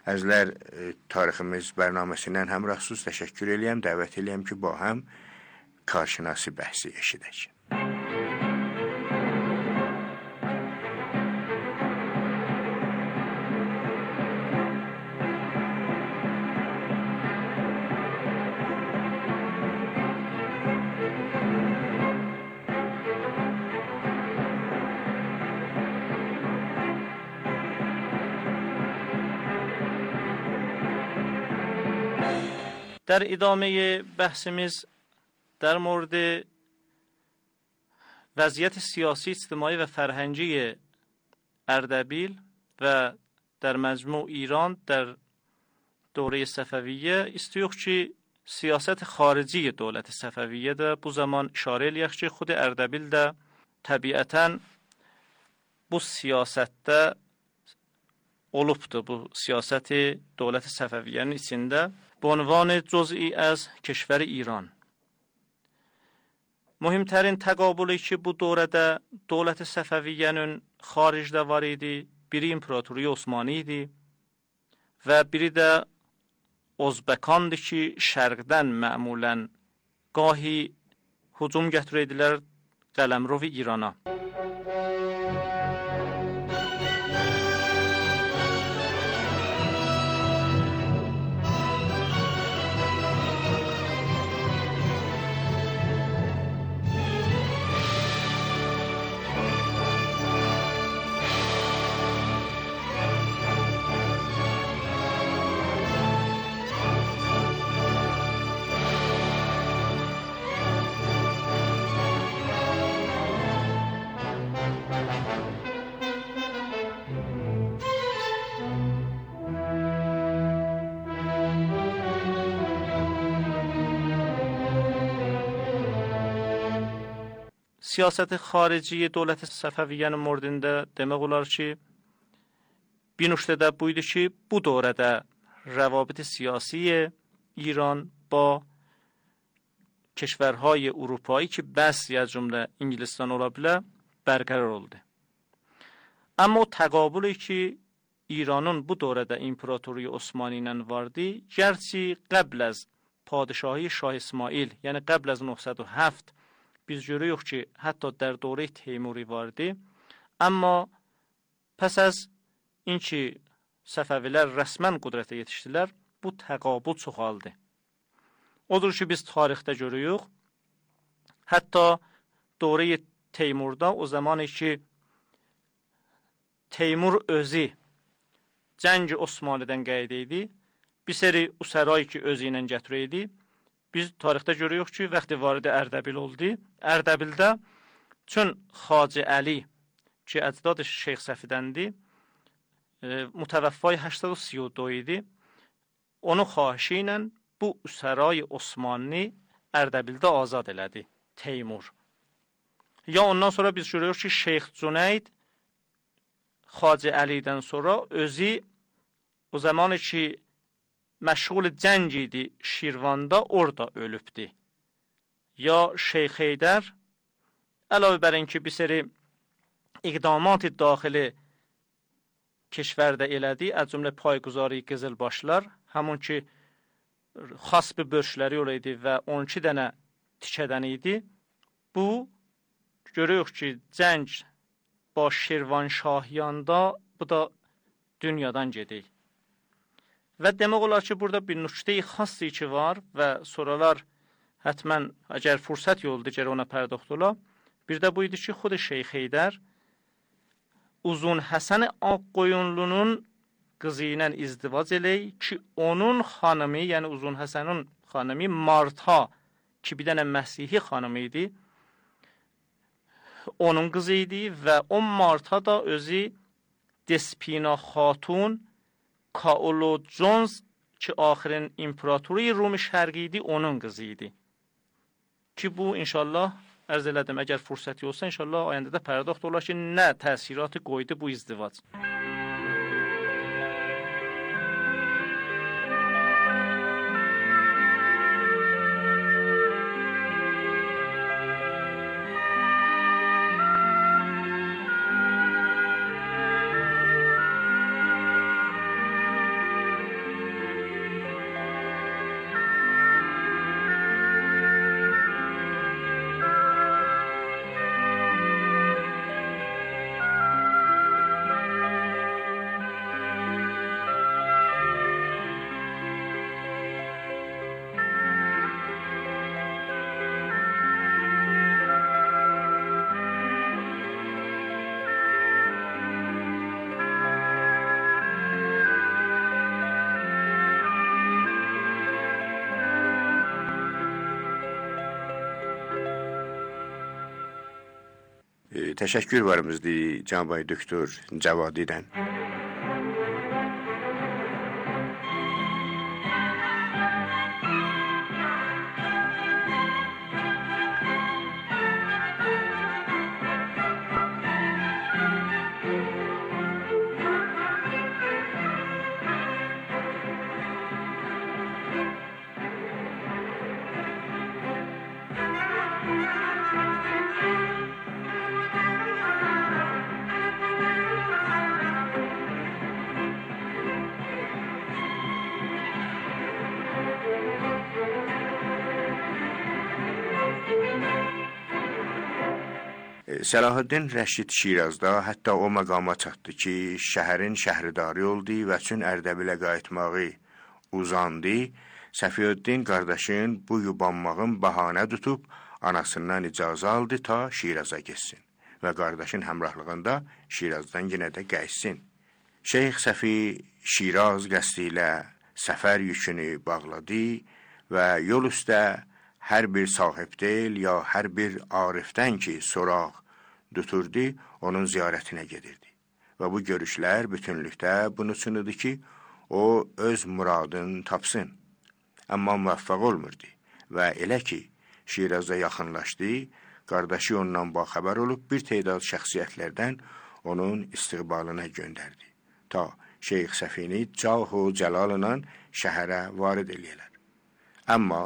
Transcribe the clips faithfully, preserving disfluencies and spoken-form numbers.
Əzlər tariximiz bərnaməsindən həmrahsız təşəkkür eləyəm, dəvət eləyəm ki, ba həm karşınası bəhsi eşidək. در ادامه بحثimiz در مورد وضعیت سیاسی، اجتماعی و فرهنگی اردبیل و در مجموع ایران در دوره صفویه istiyor ki siyasət xarici dövlət Səfəviyyə də bu zaman işarə eləyək ki, xud Ərdəbil də təbiətən bu siyasətdə olubdur. Bu siyasəti dövlət Səfəviyyənin içində به عنوان جزئی از کشور ایران. مهمترین تقابلی که bu dövrdə dövlət Səfəviyyənin xaricdə var idi, biri İmparatorluq Osmanlı idi və biri də Özbəkandır ki, şərqdən məmulən gahi hücum gətirədilər Qələmrov İrana. siyasət xarici dövlət Səfəviyyənin mordində demək olar ki, bir nöqtədə bu idi ki, bu dövrdə روابط سیاسی ایران با کشورهای اروپایی که بس از جمله انگلستان ola bilər برقرار oldu. Amma o təqabüli ki İranın bu dövrdə İmparatorluğu Osmanlı ilə vardı, gərçi qəbl az padişahı Şah İsmail, yəni qəbl az نه صد و هفت biz görürük ki, hətta در دوره Teymuri vardı. Amma pəs az inki Səfəvilər rəsmən qüdrətə yetişdilər, bu təqabül çoxaldı. Odur ki, biz tarixdə görürük, hətta دوره Teymurda o zaman ki Teymur özü cəng Osmanlıdan qayıd idi, bir seri usəray ki özü ilə gətirəydi. Biz tarixdə görürük ki, vaxtı vardı Ərdəbil oldu. Ərdəbildə çün Xacə Əli ki əcdad Şeyx Səfidəndir, متوفای هشتصد و سی و دو idi. Onun xahişi ilə bu usəray Osmanlı Ərdəbildə azad elədi Teymur. Ya ondan sonra biz görürük ki Şeyx Cüneyd Xacə Əlidən sonra özü o zaman ki məşğul cəng idi Şirvanda orada ölübdü. Ya Şeyx Heydər əlavə bər اینکه bir seri iqdamat daxili کشورdə elədi, az cümlə payguzari qızılbaşlar, həmin ki xasb bölüşləri olaydı və on iki dənə tikədən idi. Bu görürük ki, cəng baş Şirvanşahiyanda bu da dünyadan gedir. Və demək olar ki, burada bir nöqtə-i xassi ki var və soralar hətmən əgər fürsət yoldu gərək ona pərdəxtələ. Bir də bu idi ki, xud Şeyx Heydər Uzun Həsən Ağqoyunlunun qızı ilə izdivac eləyir ki, onun xanımı, yəni Uzun Həsənin xanımı Marta ki, bir dənə Məsihi xanımı idi, onun qızı idi və o Marta da özü Despina Xatun Kaolo Jones ki, axirin İmparatoru Rumi Şərqi idi, onun qızı idi. Ki, bu inşallah ərz elədim, əgər fürsəti olsa, inşallah ayəndə də pərdaxt olar ki, nə təsiratı qoydu bu izdivac. Təşəkkür varımızdır Cənab Doktor Cavadidən. Səlahuddin Rəşid Şirazda hətta o məqama çatdı ki, şəhərin şəhridarı oldu və üçün Ərdəbilə qayıtmağı uzandı. Səfiyüddin qardaşın bu yubanmağın bəhanə tutub anasından icazə aldı ta Şiraza getsin və qardaşın həmrahlığında Şirazdan yenə də qayıtsın. Şeyx Səfi Şiraz qəsdi ilə səfər yükünü bağladı və yol üstə hər bir sahibdel ya hər bir arifdən ki soraq tuturdu, onun ziyarətinə gedirdi. Və bu görüşlər bütünlükdə bunu sunudu ki, o öz muradını tapsın. Amma müvəffəq olmurdu və elə ki, Şiraza yaxınlaşdı, qardaşı ondan baxəbər olub bir tədad şəxsiyyətlərdən onun istiqbalına göndərdi. Ta Şeyx Səfini Cahu Cəlalına şəhərə varid eləyələr. Amma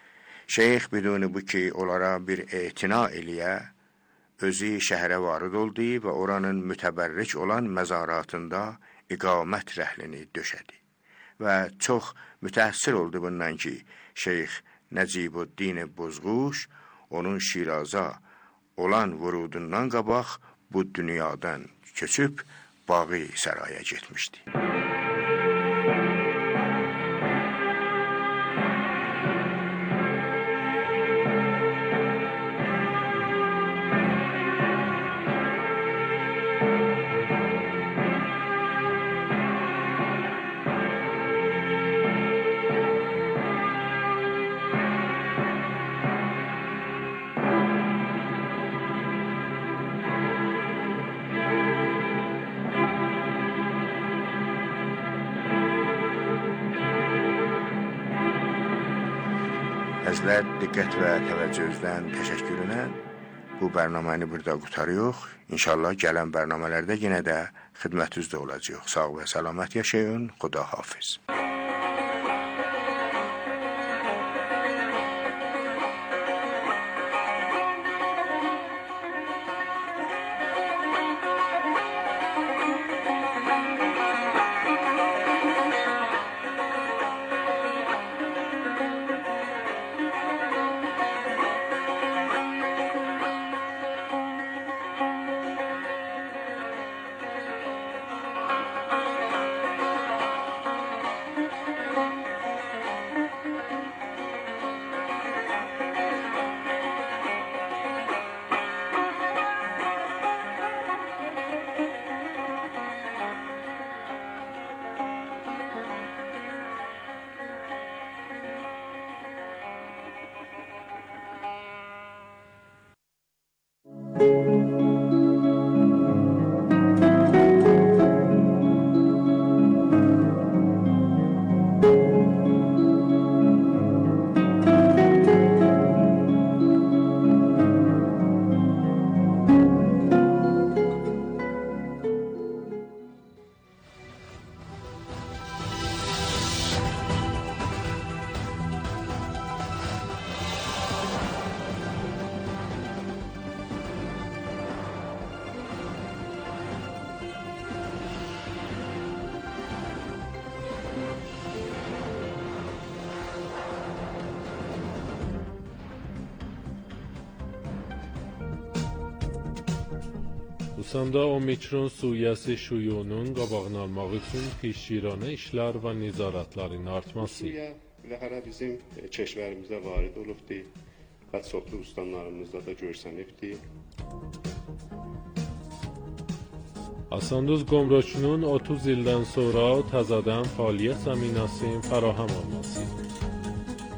Şeyx biduni bu ki, onlara bir etina eləyə, özü şəhərə varid oldu və oranın mütəbərrik olan məzaratında iqamət rəhlini döşədi. Və çox mütəəssir oldu bundan ki, Şeyx Nəcibüddin Bozğuş onun Şiraza olan vurudundan qabaq bu dünyadan köçüb Bağı Saraya getmişdi. Əzlər, diqqət və təvəccühünüzdən təşəkkürünə bu bərnaməni burada qutarıq. İnşallah gələn bərnamələrdə yenə də xidmətinizdə olacaq. Sağ və səlamət yaşayın. Xuda hafiz. Rusanda omikron suyəsi şuyunun qabağını almaq üçün peşiranə işlər və nəzarətlərin artması. Suya bilahara bizim keşvərimizdə varid olubdur və çoxlu ustanlarımızda da görsənibdir. Asanduz Gomroçunun otuz ildən sonra təzədən fəaliyyət zəminəsinin fərahəm olması.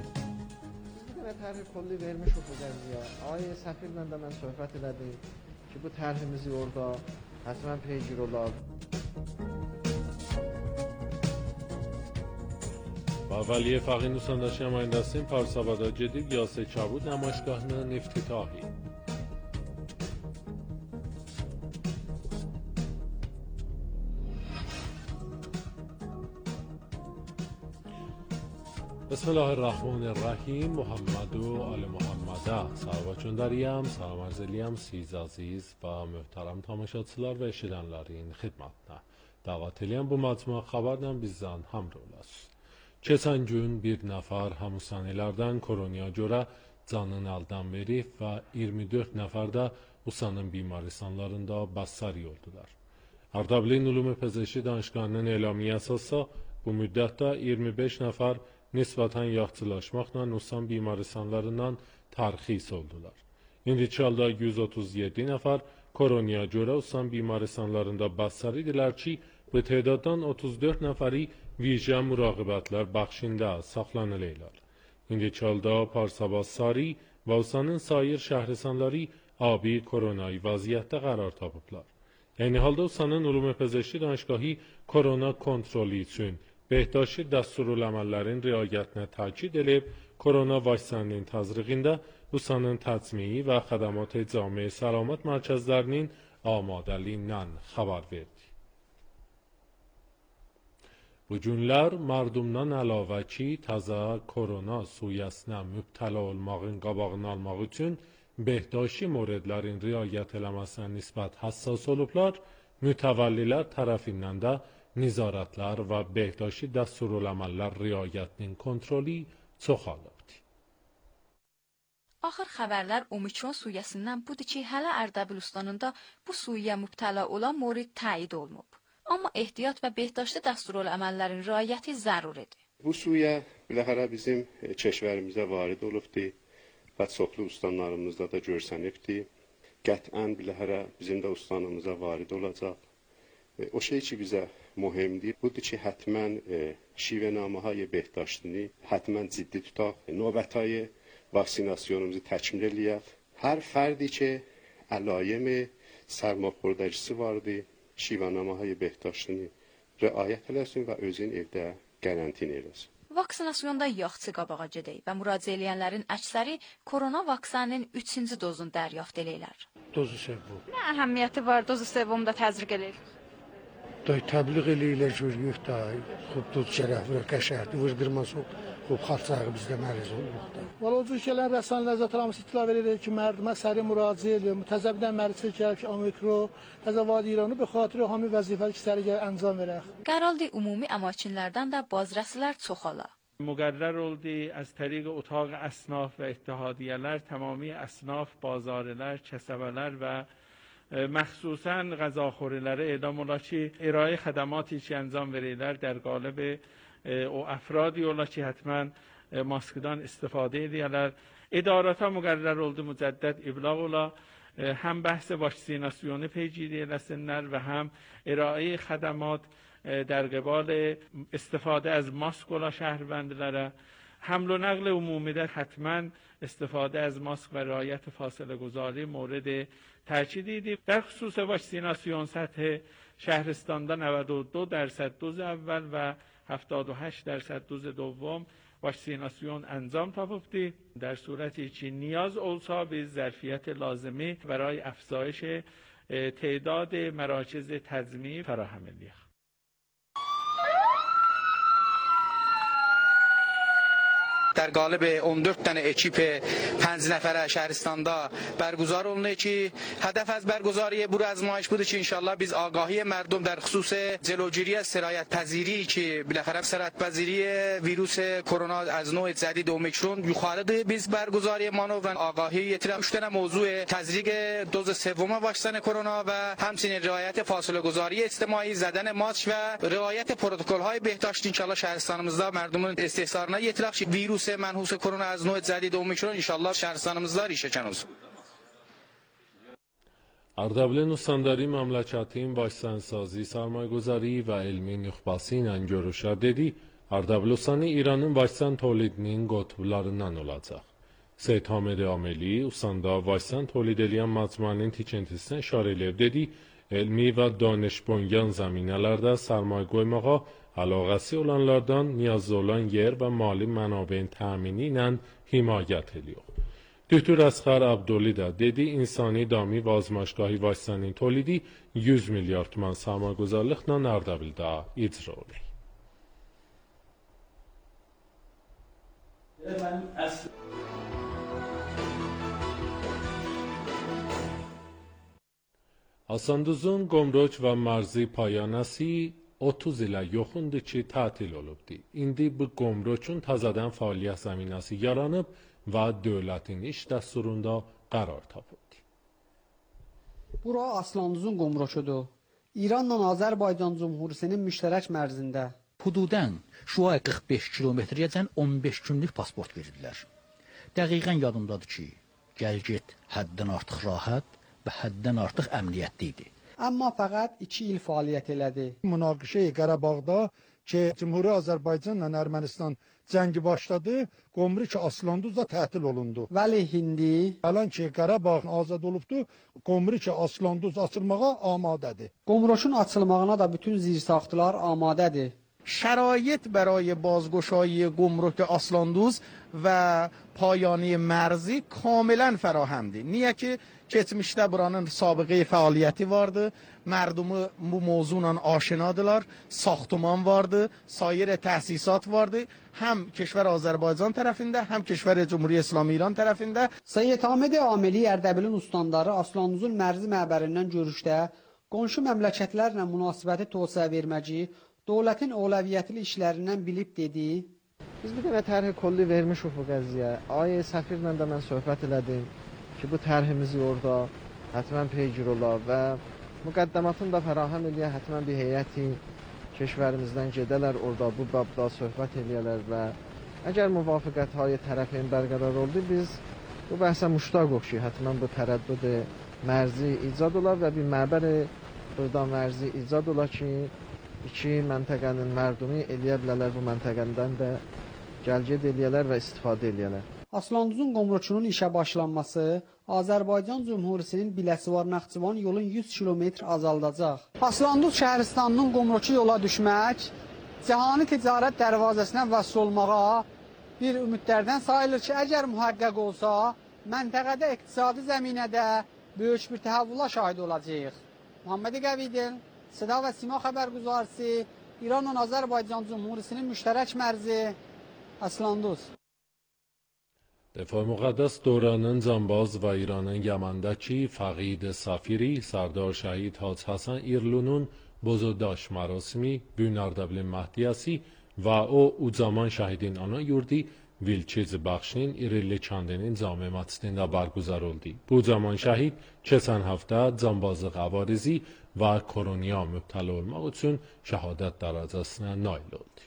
Bir dənə tərif kolli vermiş o Qəzziyə. Ay səfirlə də mən söhbət elədim. ki, bu tərhimizi orada həsmən peygir olar. با ولی فقیه نوسندش نمایندستین پارسابادا جدید یاسه چابود نمایشگاهının افتتاحی. بسم الله الرحمن الرحیم. محمد و آل محمد. Sahabatçın darıyam, salam arz eləyəm siz aziz və möhtərəm tamaşaçılar və eşidənlərin xidmətinə. Dəvət eləyəm bu məcmua xəbərlə bizdən həmrə olasınız. Keçən gün bir nəfər həmsanilərdən koronaya görə canını əldən verib və iyirmi dörd nəfər də Usanın bimaristonlarında bəssəri oldular. Ərdəbilin Ülumi Pezeşki Danışqanının elamiyyə əsasda bu müddətdə iyirmi beş nəfər nisbətən yaxçılaşmaqla Usan bimaristonlarından tərxis oldular. İndiki halda yüz otuz yeddi nəfər koronaya görə Usan bimaristonlarında bəssəridirlər ki, bu tədaddan otuz dörd nəfəri vicə müraqibətlər bəxşində saxlanılırlar. İndiki halda Parsabaz Sari və Usanın sayır şəhristanları abi koronayı vəziyyətdə qərar tapıblar. Yəni halda Usanın Ülumi Pezeşki Danışqahı korona kontrolü üçün Behdashti dəsturuləməllərin riayətinə təkid edib, korona vaksininin təzriqində Usanın təcmiyi və xədəmat cami səlamat mərkəzlərinin amadəliyindən xəbər verdi. Bu günlər mərdumdan əlavə ki, təzə korona suyəsinə mübtəla olmağın qabağını almaq üçün Behdashti moredlərin riayət eləməsinə nisbət həssas olublar, mütəvəllilər tərəfindən də nizarətlər və Behdashti dəsturuləməllər riayətinin kontroli çoxalıbdır. Axır xəbərlər Omikron suyəsindən budur ki, hələ Ərdəbil ustanında bu suyəyə mübtəla olan morid təyid olunub. Amma ehtiyat və Behdashti dəsturuləməllərin riayəti zəruridir. Bu suya biləxərə bizim keşvərimizə varid olubdur və çoxlu ustanlarımızda da görsənibdir. Qətən biləxərə bizim də ustanımıza varid olacaq. O şey ki bizə mühümdür, budur ki, hətmən şivənaməhəyə Behdashtini hətmən ciddi tutaq, növbətayı vaksinasyonumuzu təkmil eləyək. Hər fərdi ki, əlayimi sərmaxordacısı vardır, şivənaməhəyə Behdashtini riayət eləsin və özün evdə qərantin eləsin. Vaksinasyonda yaxçı qabağa gedək və müraciə eləyənlərin əksəri korona vaksininin üçüncü dozunu dəryaft eləyirlər. Dozu sevum. Nə əhəmiyyəti var dozu sevumda təzriq eləyir? Day təbliğ eləyirlər, görüyük da, xub doz şərəflər, qəşərdir, vızdırma soq, xub xalçağı bizdə məriz oluruq da. Valla o cür gələn rəssan ləzzətləməsi itilaf edir ki, mərdimə səri müraciə edir, mütəzəbdən mərisi gəlir ki, Omikro, təzəvad İranı bu xatirə hami vəzifəli ki, səri gəlir əncam verək. Qəraldi ümumi əmakinlərdən də bazrəsilər çoxala. مقرر oldu از طریق اتاق اصناف و اتحادیه‌lər تمامی اصناف بازarlar, kəsəbələr və مخصوصا غذاخوریlərə edam ola ki, ارائه خدماتی ki انجام verirlər در قالب o افرادی ola ki, həttəmən maskdan istifadə edirlər. İdarata müqərrər oldu mücəddəd iblag ola, həm bəhs vaksinasyonu پیگیری eləsinlər və həm ارائه خدمات در قبال استفاده از ماسک ola şəhərvəndilərə, حمل و نقل عمومی در حتما استفاده از ماسک و رعایت فاصله گذاری مورد تاکید idi. در خصوص واکسیناسیون سطح شهرستاندا نود و دو درصد دوز اول و هفتاد و هشت درصد دوز دوم واکسیناسیون انجام تاپیبdi. در صورتی که نیاز olsa biz ظرفیت لازمی برای افزایش تعداد مراکز تجمیع فراهم edildik. در قالب on dörd tane ekip پنج نفره شهرستاندا برگزار olunur ki هدف از برگزاری bu آزمایش budur ki inşallah biz آگاهی مردم در خصوص جلوگیری از سرایت پذیری که بالاخره سرایت پذیری ویروس کرونا از نوع جدید اومیکرون yukarıdır. Biz برگزاری مانور آگاهی اطلاع üç tane موضوع تزریق دوز سوم واکسن کرونا و همچنین رعایت فاصله گذاری اجتماعی، زدن ماسک و رعایت پروتکل های بهداشتی انشالله şəhərstanımızda مردمون استحضارına yetirək ki virus منحوس کرونا از نوع جدید اومیکرون انشالله şəhərstanımızda ریشه olsun. Ərdəbilin Usandari məmləkətin vaksinasazı, sərmayəgüzari və elmi nüxbası ilə görüşə dedi, Ərdəbil Usanı İranın vaksin tolidinin qotublarından olacaq. Seyid Hamid Ameli, usanda Vaysan tolid eləyən məcmuənin tikintisinə işarə edib dedi, elmi və danış bönyan zəminələrdə sərmayə qoymağa əlaqəsi olanlardan niyazı olan yer və mali mənabeyin təmini ilə himayət ediyor. Doktor Əsxər Abdoli də dedi, insani dami və azmaşgahı Vaysanın tolidi yüz milyar tuman sərmayəgüzarlıqla Ərdəbildə icra olunur. Asanduzun Gomrok və Mərzi payanəsi otuz ilə yoxundur ki, tətil olubdur. İndi bu Gomrokun təzədən fəaliyyət zəminəsi yaranıb və dövlətin iş dəsturunda qərar tapıb. Bura Aslanduzun Gomrokudur. İranla Azərbaycan Cumhuriyətinin müştərək mərzində. Hududən şuaya qırx beş kilometriyəcən on beş günlük pasport verirlər. Dəqiqən yadımdadır ki, gəl-get həddən artıq rahat və həddən artıq əmniyyətli idi. Amma fəqət iki il fəaliyyət elədi. Münaqişə Qarabağda ki, Cumhuriyet Azərbaycanla Ermənistan cəngi başladı, Gomruk Aslanduzda tətil olundu. Vəli hindi Əlan ki, Qarabağ azad olubdu, Gomruk Aslanduz açılmağa amadədir. Gomrokun açılmağına da bütün zirsaxtılar amadədir. شرایط برای بازگشایی گمرک آسلاندوز و پایانی مرزی کاملا فراهمdir. Niyə ki, keçmişdə buranın sabıqə fəaliyyəti vardı, mərdumi bu mövzuyla aşinadılar, saxtuman vardı, sair təsisat vardı, həm Keşvər Azərbaycan tərəfində, həm Keşvər Cumhuriyyət İslamı İran tərəfində. Seyid Hamid Ameli Ərdəbilin ustandarı Aslanduzun mərzi məbərindən görüşdə qonşu məmləkətlərlə münasibəti tövsiyə verməci, dövlətin əvəliyyətli işlərindən bilib dedi. Biz bir dənə tərh kolli vermişik bu qəziyə. Ay səfirlə də mən söhbət elədim ki, bu tərhimizi orada həttəmən peygir ola və müqəddamatını da fərahəm eləyə, həttəmən bir heyəti keşvərimizdən gedələr orada bu babda söhbət eləyələr və əgər müvafiqət های tərəfin bərqərar oldu, biz bu bəhsə müştaqıq ki, həttəmən bu tərəddüd mərzi icad olar və bir məbər burada mərzi icad olar ki, iki məntəqənin mərdumi eləyə bilərlər, bu məntəqədən də gəlged eləyələr və istifadə eləyələr. Aslanduzun Gomrokunun işə başlanması Azərbaycan Cumhuriyətinin Biləsuvar-Naxçıvan yolun yüz kilometr azaldacaq. Aslanduz şəhəristanının Gomroku yola düşmək, cəhani ticarət dərvazəsinə vəsl olmağa bir ümidlərdən sayılır ki, əgər mühəqqəq olsa, məntəqədə iqtisadi zəminədə böyük bir təhəvvüla şahid olacaq. Muhammed Qəvidil, Seda və Sima xəbərgüzarisi, İranla Azərbaycan Cumhuriyətinin müştərək mərzi Aslanduz. Difai Müqəddəs dövrənin Canbaz və İranın Yəməndəki Fəqid Safiri, Sərdar Şəhid Hacı Həsən İrlunun bozordaş mərasimi Büyün Ərdəbilin Məhdiyəsi və o ucaman şəhidin ana yurdi Vilçiz Bəxşin İrilli kəndinin cami məscidində bərgüzar oldu. Bu ucaman şəhid keçən həftə canbazlıq avarizi və koroniya mübtəla olmaq üçün şəhadət dərəcəsinə nail oldu.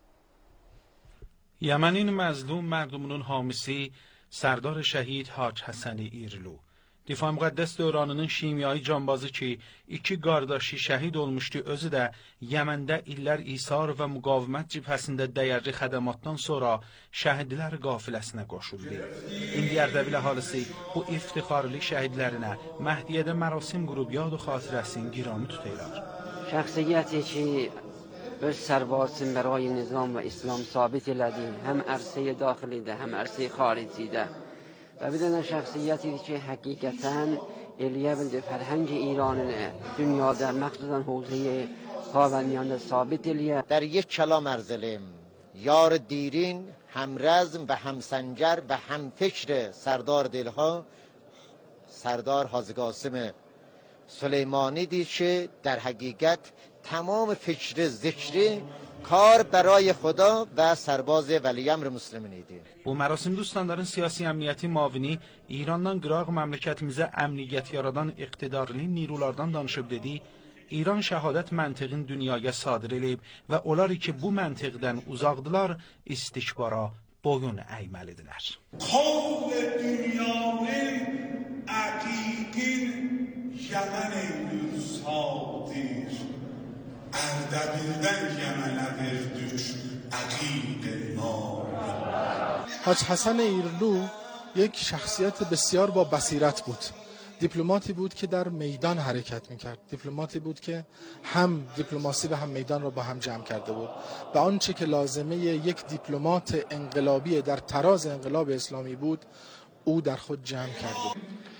Yemenin mazlum mərdumunun hamisi Sərdar Şəhid Hacı Həsən İrlu. Difai Müqəddəs dövranının şimyai canbazı ki, iki qardaşı şəhid olmuşdu, özü də Yeməndə illər isar və müqavimət cibhəsində dəyərli xədəmatdan sonra şəhidlər qafiləsinə qoşuldu. İndi Ərdəbil əhalisi bu iftixarlı şəhidlərinə Məhdiyədə mərasim qurub yad و xatirəsini giranı tuturlar. شخصیتی که öz sərvasını برای nizam və İslam sabit elədi, həm ərsə daxilidə, həm ərsə xaricidə. Və bir dənə şəxsiyyətidir ki, həqiqətən eləyə bildi fərhəng İranını dünyada, məxsusən hövzəyə xavəndiyanda sabit eləyə. در یک کلام عرض الیم یار دیرین هم رزم و هم سنجر و هم فکر سردار دلها سردار حاجی قاسم سلیمانی دید که در حقیقت تمام فکر ذکری کار برای خدا و سرباز ولی امر مسلمین idi. Bu mərasim دوستانların siyasi əmniyyəti mavini İrandan qıraq məmləkətimizə əmniyyət yaradan iqtidarlı nirulardan danışıb dedi, İran şəhadət məntiqin dünyaya sadir eləyib və onlar ki bu məntiqdən uzaqdılar, istikbara boyun əyməlidirlər. Qavl dünyanın əqiqin Yemen sadir. Erdebil'den Yemen'e verdik aqiq nar. Hacı Həsən İrlu یک شخصیت بسیار با بصیرت بود. دیپلماتی بود که در میدان حرکت میکرد. دیپلماتی بود که هم دیپلماسی و هم میدان را با هم جمع کرده بود و آنچه که لازمه یک دیپلمات انقلابی در تراز انقلاب اسلامی بود او در خود جمع کرده.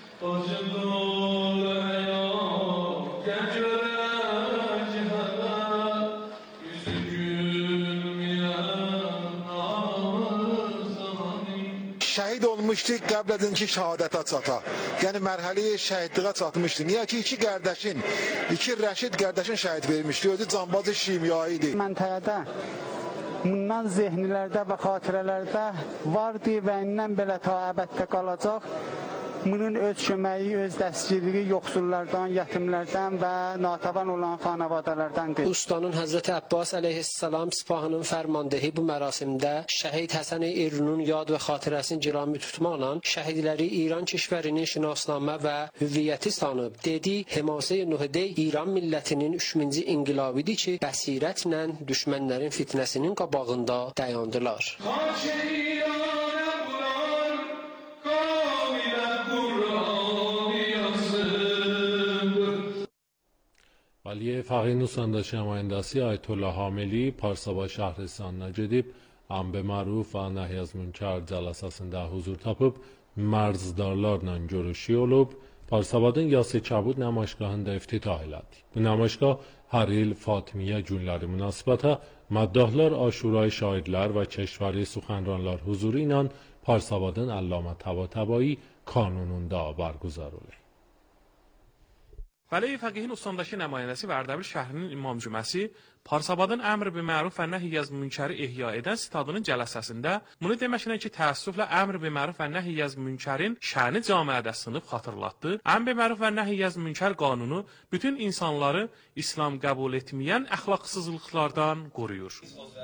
Şəhid olmuşdu qəbl edin ki, şəhadətə çata. Yəni mərhələyə şəhidliyə çatmışdı. Niyə ki, iki qardaşın, iki Rəşid qardaşın şəhid vermişdi. Özü cambazı şimyai idi. Məntəqədə bundan zehnilərdə və xatirələrdə vardı və indən belə ta əbəddə qalacaq. Bunun öz köməyi, öz dəstgirliyi yoxsullardan, yetimlərdən və natavan olan xanavadalardandır. Ustanın Həzrəti Abbas əleyhissalam sipahının fərmandehi bu mərasimdə Şəhid Həsən İrlunun yad və xatirəsini girami tutmaqla şəhidləri İran kişvərinin şinasnamə və hüviyyəti sanıb. Dedi, Həmasəy Nuhədə İran millətinin üçüncü inqilabidir ki, bəsirətlə düşmənlərin fitnəsinin qabağında dayandılar. ولی فقیه نوسانداش نمایندسی آیت الله حاملی Parsaba şəhristanına gedib əmr məruf və nəhy az münkər cəlsəsində huzur tapıb mərcdarlarla görüşü olub Parsabadın Yası Kəbud namaişgahında iftitah elədi. Bu namaişgah hər il Fatimiyyə günləri münasibətə məddahlar, aşurayı şairlər və keşvəri suxanranlar huzuru ilə Parsabadın Əllamə Təbatəbai kanununda برگزار olur. ولی فقیه استانداşı nümayəndəsi və Ərdəbil şəhrinin imam cüməsi Parsabadın əmr bi məruf və nəhy az münkəri ihya edən stadının cələsəsində bunu deməklə ki, təəssüflə əmr bi məruf və nəhy az münkərin şəni camiədə sınıb xatırlatdı. Əmr bi məruf və nəhy az münkər qanunu bütün insanları İslam qəbul etməyən əxlaqsızlıqlardan qoruyur.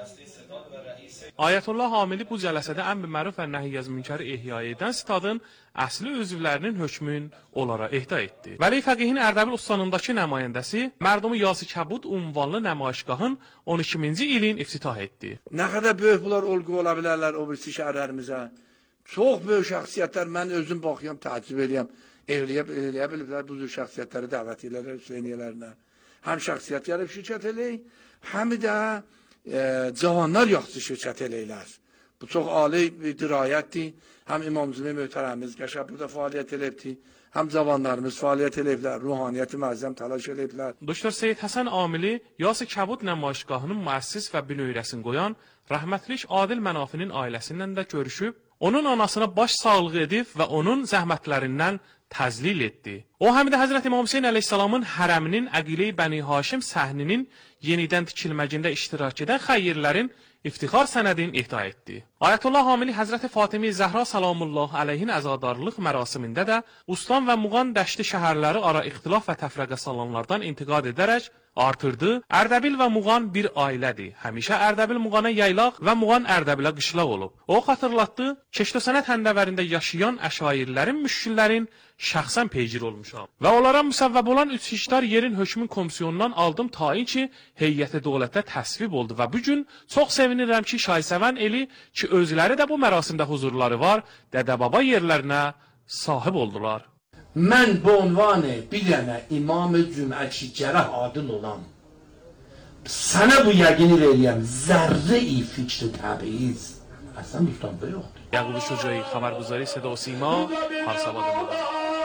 Ayətullah Hamili bu cələsədə əmr bi məruf və nəhy az münkəri ihya edən stadın əsli üzvlərinin hökmün onlara ehda etdi. Vəli Fəqihin Ərdəbil ustanındakı nümayəndəsi mərdumu Yası Kəbud ünvanlı nümayişgahın on ikinci ilin iftitah etdi. Nə qədər böyük bunlar olğu ola bilərlər o birisi şəhərlərimizə. Çox böyük şəxsiyyətlər, mən özüm baxıyorum, təəccüb edirəm. Eləyə, eləyə biliblər bu cür şəxsiyyətləri dəvət edirlər Hüseyniyələrinə. Həm şəxsiyyət gəlib şirkət eləyir, həm də e, cavanlar yaxşı şirkət eləyirlər. Bu çox ali bir dirayətdir. Həm İmam Cümə möhtərəmiz qəşəng burada fəaliyyət eləyibdi, həm cavanlarımız fəaliyyət eləyiblər, ruhaniyyəti məzzəm təlaş eləyiblər. Doktor Seyid Həsən Amili Yası Kəbud nümayişgahının müəssis və bünövrəsini qoyan rəhmətlik Adil Mənafinin ailəsindən də görüşüb, onun anasına baş sağlığı edib və onun zəhmətlərindən təzlil etdi. O, həm də Həzrət İmam Hüseyn əleyhissalamın hərəminin Əqilə-i Bəni Haşim səhninin yenidən tikilməcində iştirak edən xəyyirlərin iftixar sənədini ihda etdi. Ayətullah Hamili Həzrəti Fatimi Zəhra salamullah əleyhin əzadarlıq mərasimində də Ustan və Muğan dəşti şəhərləri ara ixtilaf və təfrəqə salanlardan intiqad edərək artırdı. Ərdəbil və Muğan bir ailədir. Həmişə Ərdəbil Muğana yaylaq və Muğan Ərdəbilə qışlaq olub. O xatırlatdı, Keşto sənət həndəvərində yaşayan əşairlərin, müşkillərin şəxsən peycir olmuşam. Və onlara müsəvvəb olan üç hektar yerin hökmün komisyonundan aldım tayin ki, heyəti dövlətə təsvib oldu və bu gün çox sevinirəm ki, şaysəvən eli ki, özləri də bu mərasimdə huzurları var, dədə-baba yerlərinə sahib oldular. Mən bu ünvanı bir dənə İmam-ı Cüm'əçi Cərəh adil olan sənə bu yəqini verəyəm, zərre-i fikr təbiiz əsən müstəbə yoxdur. Yaqub Şucai, xəbərguzari Seda və Sima, Parsabad Muğan.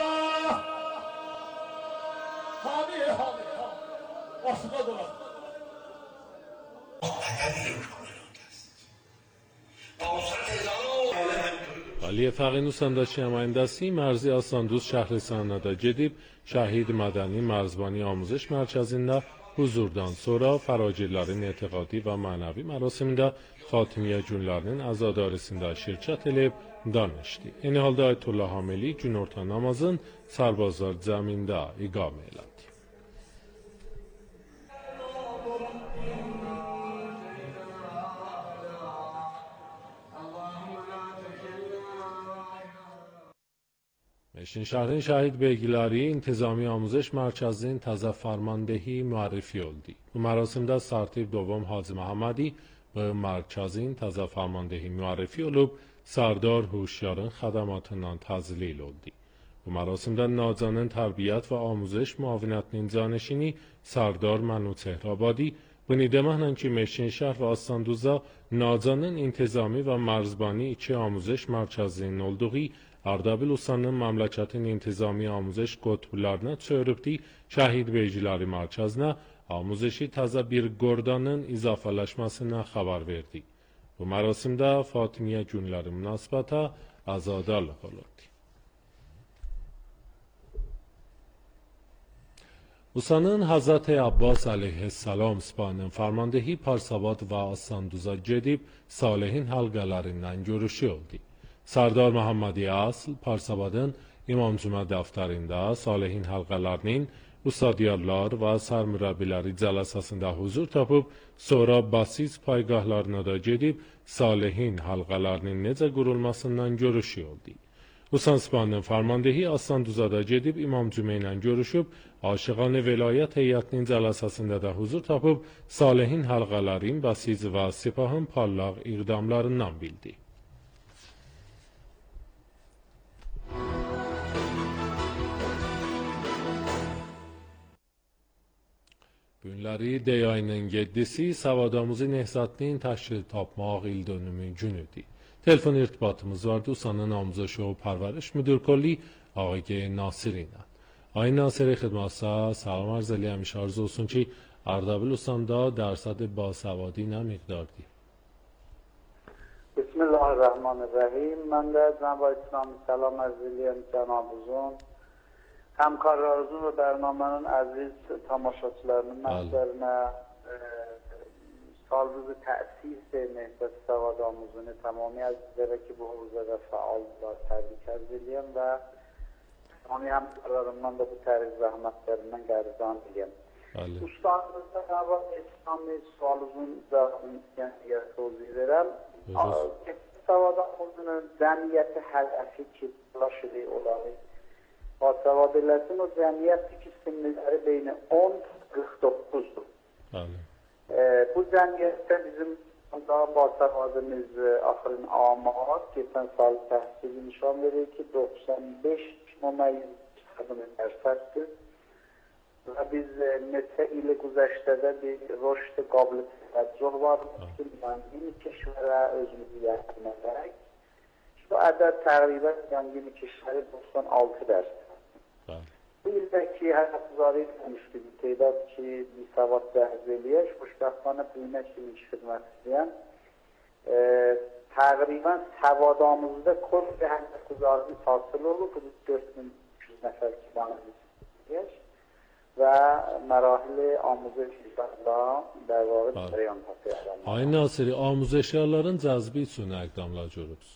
Ali Fəqih Nusandakı nümayəndəsi Mərzi Aslanduz şəhristanında gedib Şəhid Mədəni Mərzbani Amuzış Mərkəzində huzurdan sonra fəracirlərin etiqadi və mənəvi mərasimində Fatimiyyə günlərinin əzadarisində şirkət edib danışdı. Eyni halda Ayətullah Hamili günorta namazın Sərbazlar cəmində iqamə elədi. Meşin şəhrin şəhid belgiləri İntizami Amuzış Mərkəzinin təzə fərmandehi müərrifi oldu. Bu mərasimdə Sartib Dovam Hacı Məhəmmədi və mərkəzin təzə fərmandehi müərrifi olub, Sardar Huşyarın xədamatından təzlil oldu. Bu mərasimdə Nacanın Tərbiyyət və Amuzəş Müavinətinin canişini Sardar Mənu Çehrabadi bunu deməklə ki, Meşinşəhər və Aslanduza Nacanın intizami və mərzbani iki amuzəş mərkəzinin olduğu Ardabil Ustanın məmləkətin intizami amuzəş qutblarına çörübdi şəhid beyciləri mərkəzinə amuzəşi təzə bir qordanın izafələşməsinə xəbər verdi. Bu mərasimdə Fatimiyyə günləri münasibətə azadalıq olurdu. Usanın Hazreti Abbas aleyhisselam spanın farmandehi Parsavad və Aslanduza gedib salihin halqələrindən görüşü oldu. Sardar Muhammadi Asl Parsavadın İmam Cümə dəftərində salihin halqalarının ustadiyarlar və sərmürəbbiləri cələsəsində huzur tapıb, sonra basis paygahlarına da gedib salihin halqalarının necə qurulmasından görüşü oldu. Usan spanın farmandehi Aslanduzada gedib İmam Cümə ilə görüşüb, Aşıqanı Velayət heyətinin cələsəsində də huzur tapıb, salihin halqaların, basis və sipahın parlaq iqdamlarından bildi. Günləri dey ayının yeddisi Savadamızı Nehzatinin təşkil tapmaq il dönümü günüdür. Telefon irtibatımız vardı Usanın Amuzəş və Pərvəriş Müdür Kolli Ağay Nasiri ilə. Ay Nasiri xidmətsə salam arz eləyəmiş arz olsun ki, Ardabil Usanda dərsəd basavadi nə miqdardır? Bismillahirrahmanirrahim. Mən də Cənab-ı İslam'ı salam arz eləyəm cənabınızın. Həmkarlarınızın və bərnamənin əziz tamaşaçılarının məzərinə salvızı təsis Nehzat Savadamızını tamami əzizlərə ki, bu huzurda fəaldılar, təbrik arz eləyəm və Onu həmkarlarımdan da bu tərif zəhmətlərindən qərizan edəyəm. Ustadımızda Cənab-ı İslam'ı sualınızın cəhəmiyyəti sözü verəm. Savadamızın cəmiyyəti hədəfi ki, bulaşılı olaraq. Basavad eləsin, o cəmiyyətdir ki, sinirləri beyni on qırx doqquzdur. Bu cəmiyyətdə bizim daha basavadımız axırın amad, geçən sal təhsil nişan verir ki, doxsan beş dərsəkdir və biz neçə ili güzəştədə bir röşd qablı təvəccüh var ki, yeni keşvərə özümüzü yəqinlərək. Bu ədəd təqribən yeni keşvəri doxsan altı dərsdir. Bu ildəki həyatızarı etmişdi bir teydad ki, bir savad cəhz eləyək, xoşbəxtmanə büyünə kimi xidmət edən təqribən savadamızda kod bir həyatızarı hasıl olub, dörd min üç yüz nəfər kibanımız və mərahili amuzəş işlərdə dərvarı cərəyan tapıyarlar. Ay Nasiri, amuzəşlərlərin cəzbi üçün əqdamlar görürsünüz?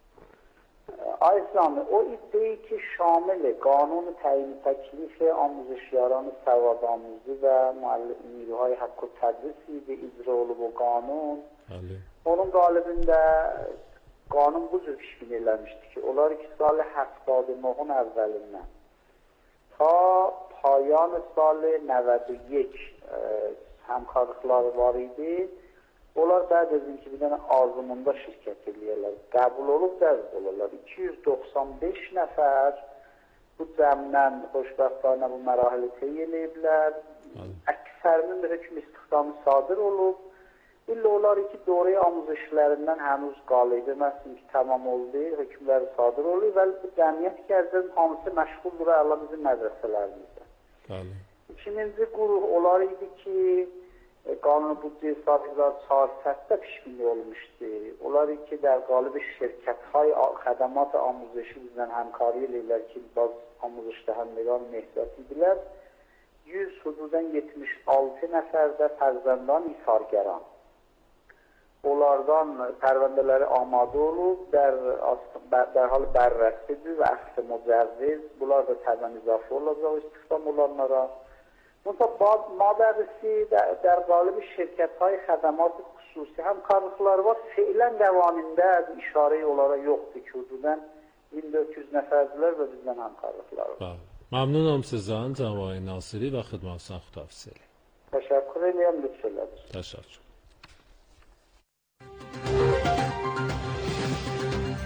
Ay İslami, o iddiayı ki şamil qanun təyin təklifi amuzəşyaranı savadamızı və müəllimliği haqqı tədris idi, icra olub o qanun. Onun qalibində qanun bu cür işkin eləmişdi ki, onlar iki salı həftad nöhün əvvəlindən ta payan salı nəvəd یک həmkarlıqları var idi. Onlar bəd edin ki, bir dənə azımında şirkət edirlər. Qəbul olub, cəzb olurlar. iki yüz doxsan beş nəfər bu cəmdən xoşbəxtlarına bu mərahili tey eləyiblər. Əksərinin də hökm istihdamı sadır olub. İlla onlar ki, doğruya amuzəşlərindən hənuz qalıydı. Məsələn ki, tamam oldu, hökmləri sadır oldu və bu cəmiyyət gəzdən hamısı məşğuldur Allah bizim mədrəsələrimizdə. İkinci quruh onlar idi ki, qanun büdcə hesabı çarsətdə pişkinlik olmuşdu. Onlar ki, der qalibi şirkəthay xədamat amuzəşi bizdən həmkarı eləyirlər ki, baz amuzəşdə həmləqan Nehzat idilər. yüz hududan yetmiş altı nəfərdə fərzəndan isargəran. Onlardan pərvəndələri amadə olub, dərhal bərrəsidir və əxsi mücəvviz. Bunlar da təbən izafı olacaq istihdam olanlara. Madərisi در قالب şirkəthay xədamat xüsusi həmkarlıqları var. Feilən qəvanində işarə olaraq yoxdur ki, hududan min dörd yüz nəfərdirlər və bizdən həmkarlıqları var. Məmnunam sizdən Cənab Nasiri və xidmətiniz xütafizəli. Təşəkkür edirəm, lütf elədiniz. Təşəkkür.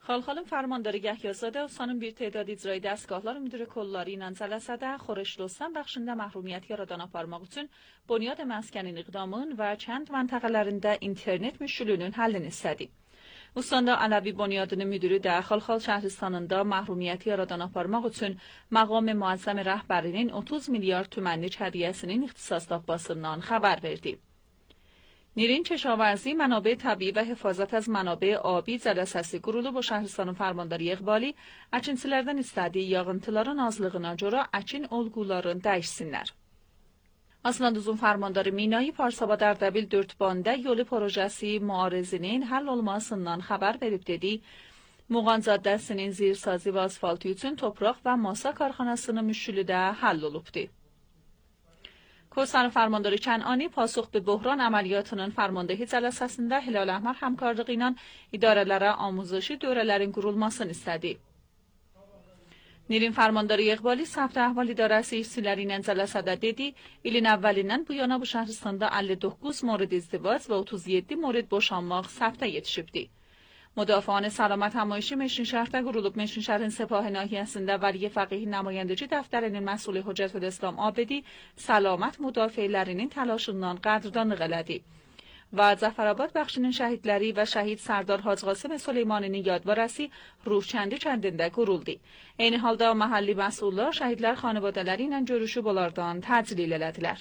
Xalxalın fərmandarı Yahyazadə Ustanın bir təhdad icra dəstgahlar müdiri kolları ilə cələsədə xorişlostan bəxşində məhrumiyyət yaradan aparmaq üçün bunyad məskənin iqdamın və kənd məntəqələrində internet müşkülünün həllini istədi. Ustandə Ələvi bunyadının müdürü də Xalxal şəhristanında məhrumiyyət yaradan aparmaq üçün məqam müəzzəm rəhbərinin otuz milyar tümənlik hədiyyəsinin ixtisas tapmasından xəbər verdi. نیرین کشاورزی، منابع طبیعی و حفاظت از منابع آبی cəlsəsi qurulub bu şəhristanın fərmandarı İqbali, əkinçilərdən istədiyi yağıntıların azlığına görə əkin olğularını dəyişsinlər. Aslanduzun fərmandarı Minayı Parsabad Ərdəbil dörd banda yolu projesi müarizinin həll olmasından xəbər verib dedi. Muğan Caddəsinin zirsazı və asfaltı üçün topraq və masa karxanasının müşkülü də həll olubdu. کوهستان فرمانداری کنعانی پاسخ به بحران əməliyyatının fərmandəhi cəlsəsində Hilal Əhmər həmkarlığı ilə idarələrə آموزشی dövrələrin qurulmasını istədi. Nirin fərmandarı İqbali ثبت احوال idarəsi işçiləri ilə cəlsədə dedi, ilin əvvəlindən bu yana bu şəhristanda əlli doqquz mورد ازدواج və otuz yeddi mورد boşanmaq ثبت yetişibdi. مدافعان سلامت همایشی مشین شهرdə qurulub Meşin şəhərin Sepah nahiyəsində Vəliyə Fəqihi nümayəndəçi dəftərinin məsulü Hüccətül İslam Abedi səlamət müdafiələrinin təlaşından qədrdanlıq elədi. Və Cəfərabad bəxşinin şəhidləri və şəhid Sərdar Hacı Qasım Süleymaninin yadvarəsi Ruhçəndi kəndində quruldu. Eyni halda mahalli məsullar şəhidlər xanavadələri ilə görüşüb onlardan təclil elədilər.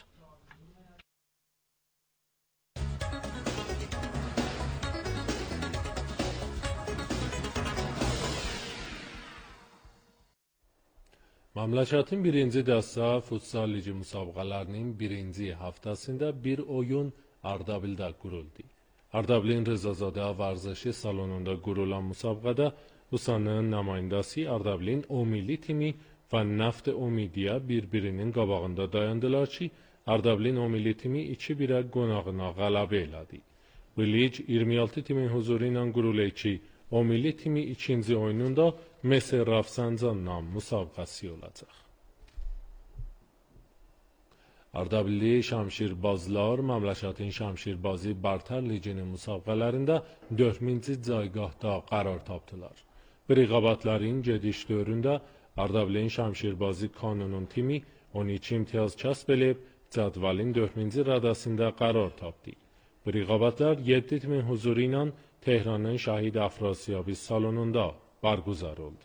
Məmləkətin birinci dəstə futsal ligi müsabiqələrinin birinci haftasında bir oyun Ardabildə quruldu. Ardabilin Rızazadə vərzişi salonunda qurulan müsabiqədə Usanın nümayəndəsi Ardabilin O milli timi və Naft Umidiya bir-birinin qabağında dayandılar ki, Ardabilin O milli timi iki birə qonağına qələbə elədi. Bu lig iyirmi altı timin huzuru ilə qurulur ki, O milli timi ikinci oyununda Mesir Rafsanjanla müsabiqəsi olacaq. Ardabilli Şamşirbazlar məmləkətin Şamşirbazi Bartər Liginin müsabiqələrində dördüncü caygahda qərar tapdılar. Bu rəqabətlərin gediş dövründə Ardabilin Şamşirbazi Kanunun timi on iki imtiyaz kəsb edib cədvəlin dördüncü rədəsində qərar tapdı. Bu rəqabətlər yeddi timin huzuru ilə Tehranın Şəhid Əfrasiyabi salonunda barguzar oldu.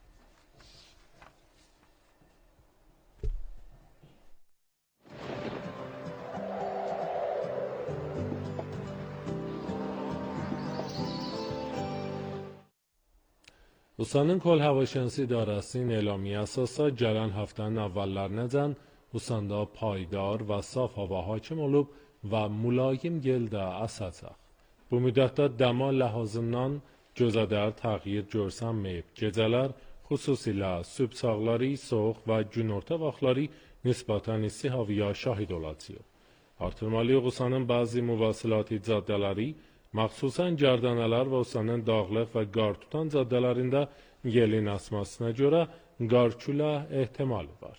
Usanın Kol Havaşansı İdarəsinin elamiyyə əsasda gələn həftənin əvvəllərinəcən Usanda paydar və saf hava hakim olub və mülayim yel də əsəcək. Bu müddətdə dəma ləhazından gözədər təğyir görsənməyib. Gecələr xüsusilə sübh çağları, soğuq və günorta vaxtları nisbətən isti havaya şahid olacaq. Artırmalıyıq Usanın bəzi müvasilati caddələri, məxsusən Gərdənələr və Usanın dağlıq və qar tutan caddələrində yelin əsmasına görə qar külə ehtimali var.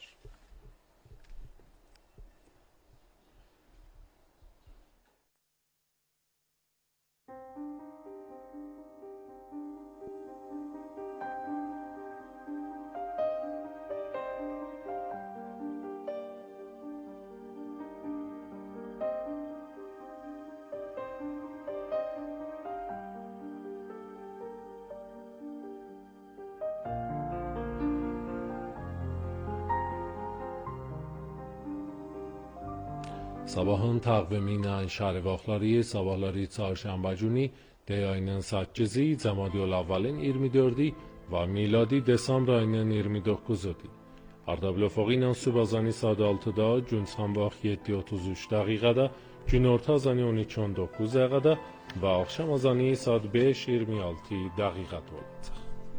Sabahın təqvimi ilə şəhər vaxtları, sabahları çarşənbə günü ayının səkkizi, Cəmadiyül əvvəlin iyirmi dördü və miladi desembr ayının iyirmi doqquzudur. Ardabil üfüqi ilə sübh azanı saat altıda, gün sabah yeddi otuz üç dəqiqədə, günorta azanı on iki on doqquz dəqiqədə və axşam azanı saat beş iyirmi altı dəqiqədə olacaq.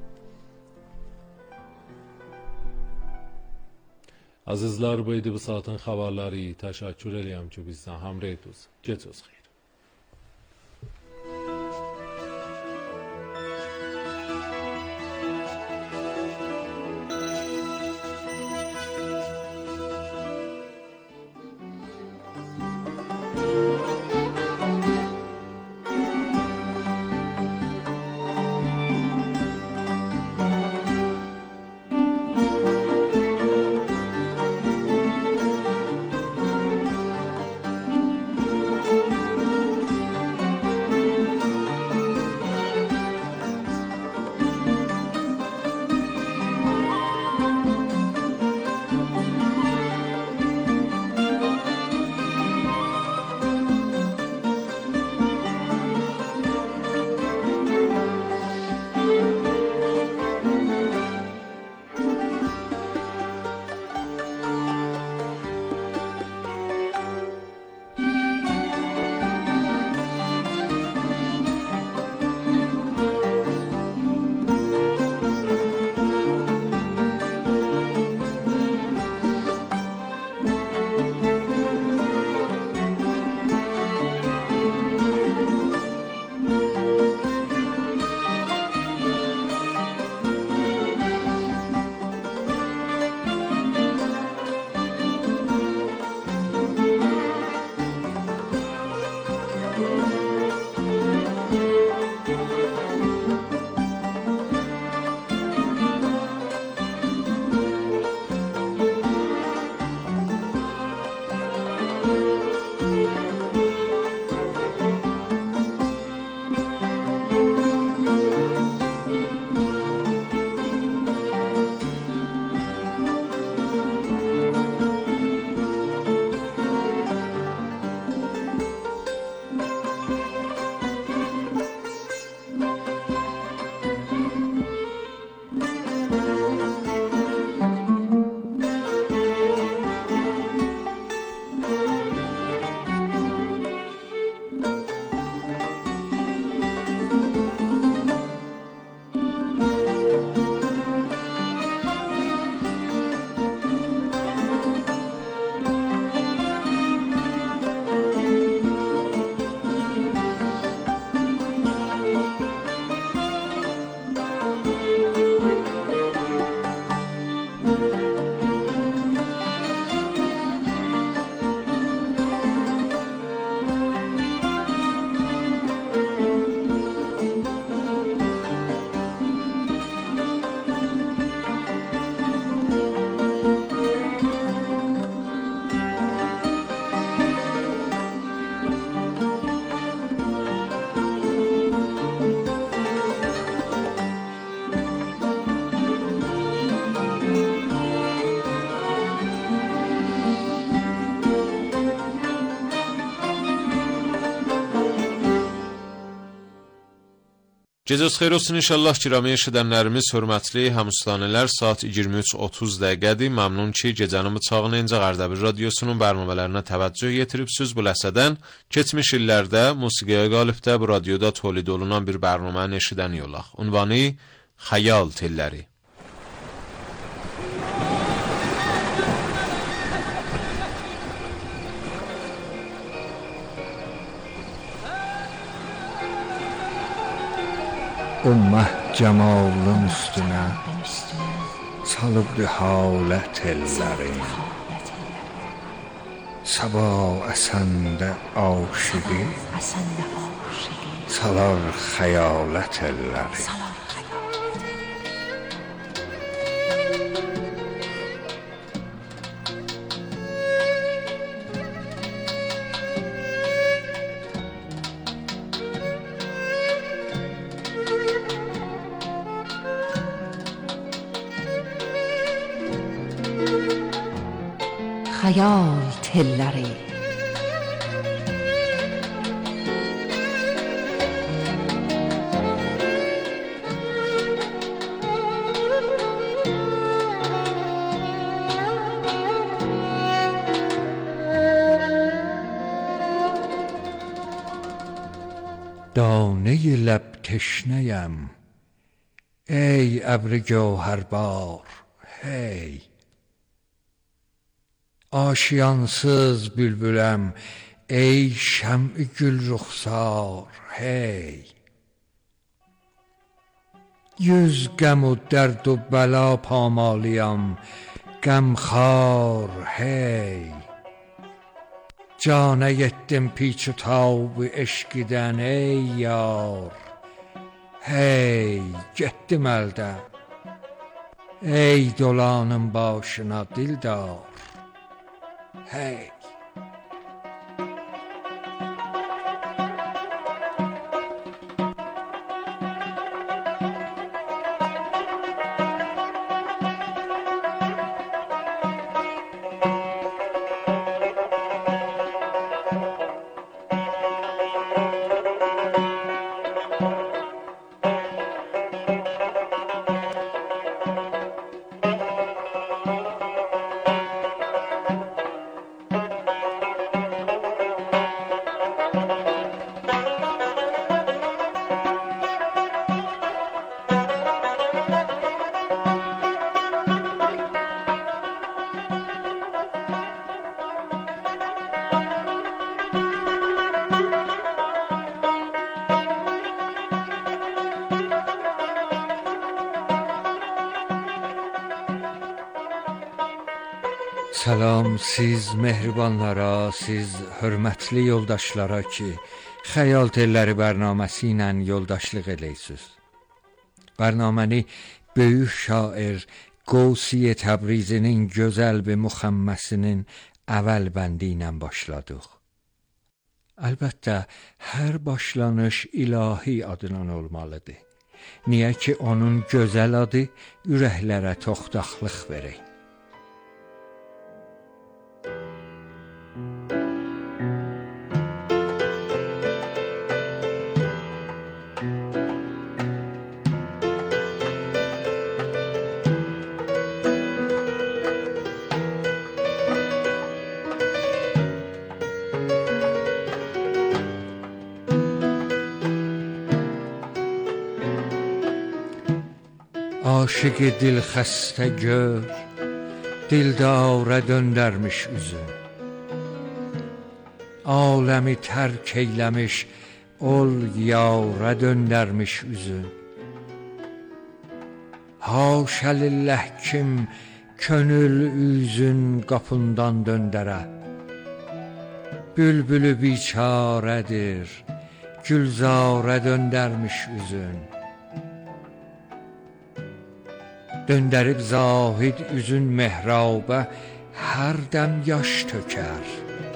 Azizlər, bu idi bu saatin xəbərləri. Təşəkkür edirəm ki, bizdən həmrəy idiniz. Gecəniz xeyir. Gecəniz xeyir olsun inşallah kirami eşidənlərimiz, hörmətli həmüslanələr, saat iyirmi üç otuz dəqiqədir. Məmnun ki, gecənin bıçağını incə Ərdəbil radiosunun bərnamələrinə təvəccüh yetiribsiniz. Bu ləhsədən keçmiş illərdə musiqiyə qalibdə bu radioda tolid olunan bir bərnamənin eşidən yolaq. Ünvanı Xəyal telləri. Ümmət cəmalın üstünə salıbdı halət ellərin. Sabah əsəndə aşıqı salar xəyalət ellərin. Xəyal telləri. دانه لب تشنه‌ام ای ابر گوهربار hey Aşiyansız bülbüləm ey şəm'i gül ruxsar hey Yüz qəm و dərd و bəla pamalıyam qəmxar hey Canə yetdim piç و tab eşqidən ey yar hey getdim əldən ey dolanın başına dildar hey Salam siz mehribanlara, siz hörmətli yoldaşlara ki, Xəyal telləri bərnaməsi ilə yoldaşlıq eləyirsiniz. Bərnaməni böyük şair Qovsi Təbrizinin gözəl bir müxəmməsinin əvvəl bəndi ilə başladıq. Əlbəttə, hər başlanış ilahi adından olmalıdır. Niyə ki, onun gözəl adı ürəklərə toxtaqlıq verək. Aşıqı dil xəstə gör, dildara döndərmiş üzün. Aləmi tərk eyləmiş, ol yara döndərmiş üzün. Haşə lillah kim könül üzün qapından döndərə. Bülbülü biçarədir, gülzara döndərmiş üzün. Döndərib zahid üzün mehrabə, hər dəm yaş tökər.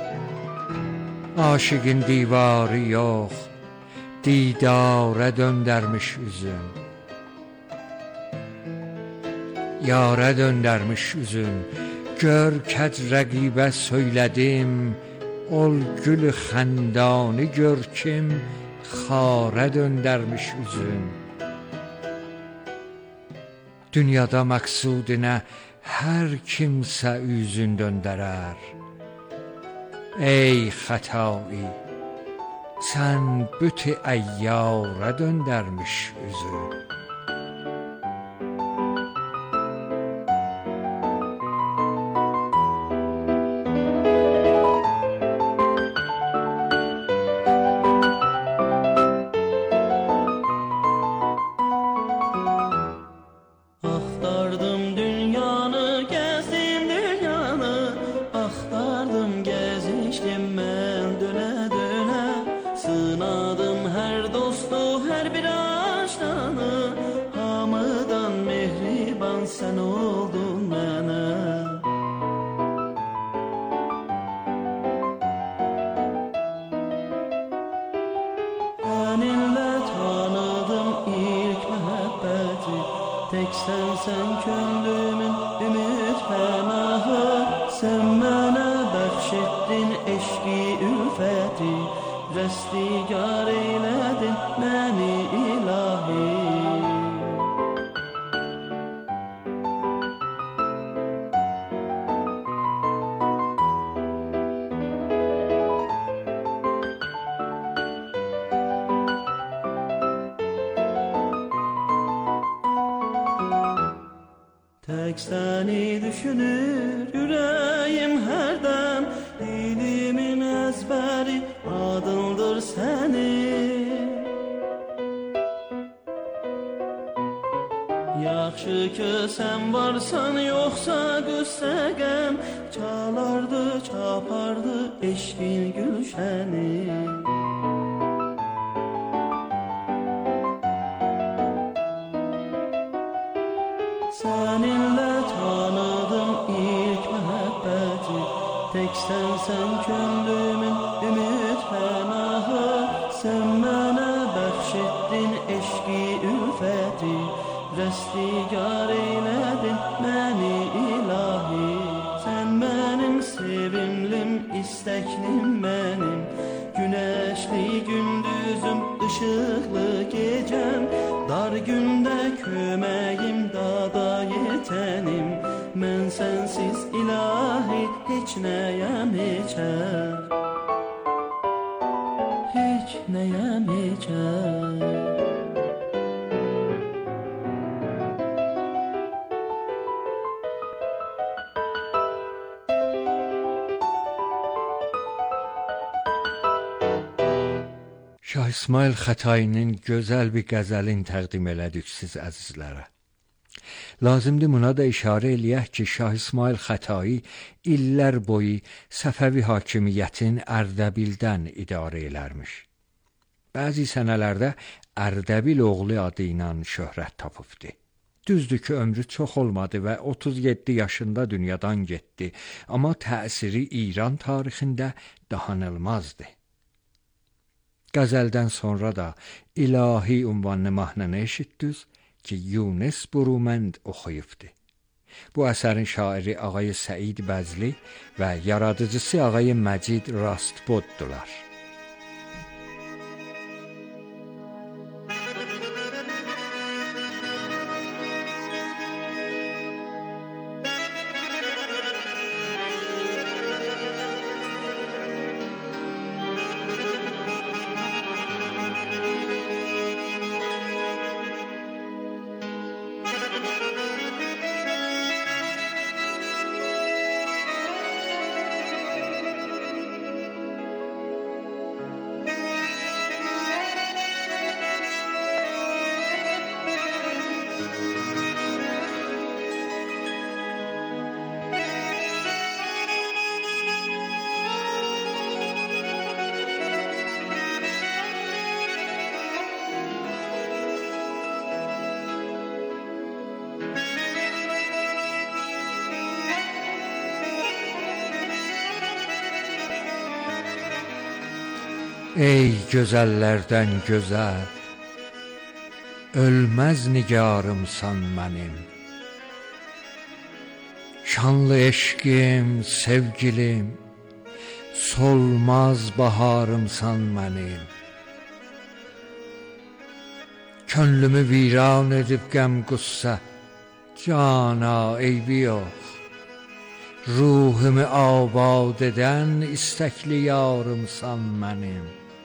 Aşıqın divarı yox, didara döndərmiş üzün. Yara döndərmiş üzün, gör kəd rəqibə söylədim, ol gülü xəndani gör kim, xara döndərmiş üzün. Dünyada məqsudinə hər kimsə üzün döndərər. Ey xətai, sən büt-i əyyara döndərmiş üzü. Tek sensen könlümün ümit pənahı, sen mənə bəxş etdin eşqi ülfəti, rəstigar eylədin məni ilahi. Tek seni düşünür yüreğim hərdən, dilimin əzbəri adındır sənin. Yaxşı ki sən varsan, yoxsa qüssə qəm, çalardı, çapardı eşqin gülşəni. Seninle tanıdım ilk məhəbbəti, tek sensen könlümün ümit pənahı, sen mənə bəxş etdin eşqi ülfəti, rəstigar eylədin məni ilahi. Sen mənim sevimlim, istəklim mənim, güneşli gündüzüm, ışıqlı gecəm, dar gündə köməyim, dada yetənim, mən sənsiz ilahi heç nəyəm heçəm, heç nəyəm heçəm. Şah İsmail Xətainin gözəl bir qəzəlin təqdim elədik siz əzizlərə. Lazımdır buna da işarə eləyək ki, Şah İsmail Xətai illər boyu Səfəvi hakimiyyətin Ərdəbildən idarə elərmiş. Bəzi sənələrdə Ərdəbil oğlu adı ilə şöhrət tapıbdı. Düzdür ki, ömrü çox olmadı və otuz yeddi yaşında dünyadan getdi, amma təsiri İran tarixində dahanılmazdı. Qəzəldən sonra da ilahi ünvanlı mahnını eşitdiniz ki, Yunus Burumənd oxuyubdu. Bu əsərin şairi ağay Səid Bəzli və yaradıcısı ağay Məcid Rastboddular. Ey gözəllərdən gözəl, ölməz nigarımsan mənim. Şanlı eşqim, sevgilim, solmaz baharımsan mənim. Könlümü viran edib qəm qüssə, Cana eybi yox, ruhumu abad edən istəkli yarımsan mənim.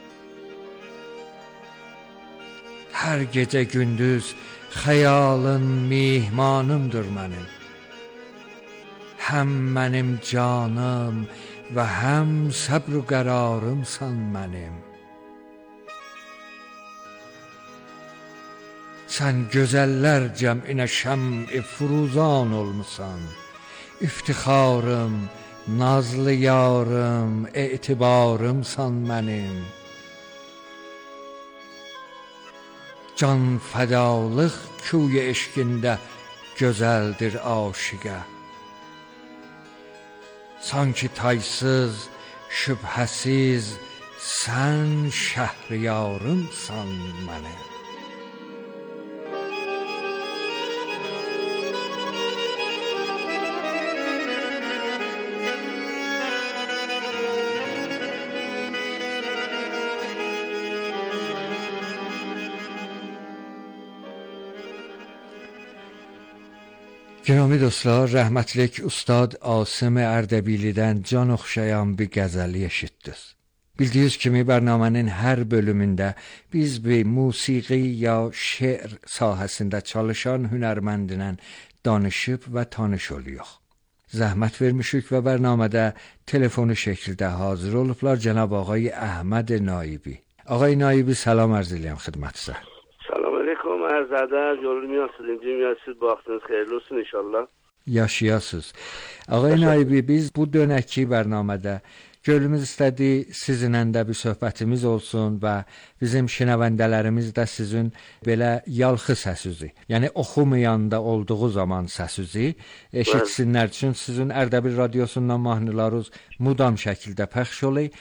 Hər gecə gündüz xəyalın mihmanımdır mənim. Həm mənim canım və həm səbr qərarımsan mənim. Sən gözəllər cəminə şəm-i furuzan olmusan. İftixarım, nazlı yarım, etibarımsan mənim. Can fədalıq küy eşqində gözəldir aşiqə. Sanki taysız, şübhəsiz, sən şəhriyarımsan mənim. Gərami dostlar, rəhmətlik Ustad Asım Ərdəbilidən can oxşayan bir qəzəli eşitdiniz. Bildiyiniz kimi bərnamənin hər bölümündə biz bir musiqi ya şeir sahəsində çalışan hünərməndlə danışıb və tanış oluyoruz. Zəhmət vermişik və bərnamədə telefonu şəkildə hazır olublar Cənab Ağay Əhməd Naibi. Ağay Naibi, salam arz edirəm xidmətinizə. Arz ədər, yorulmayasınız, dünyasız bu vaxtınız xeyirli olsun inşallah. Yaşayasınız. Ağay Naibi, biz bu dönəki bərnamədə gönlümüz istədi sizinlə də bir söhbətimiz olsun və bizim şinəvəndələrimiz də sizin belə yalxı səsizi, yəni oxumayanda olduğu zaman səsizi eşitsinlər üçün sizin Ərdəbil radiosundan mahnılarınız mudam şəkildə pəxş olayım.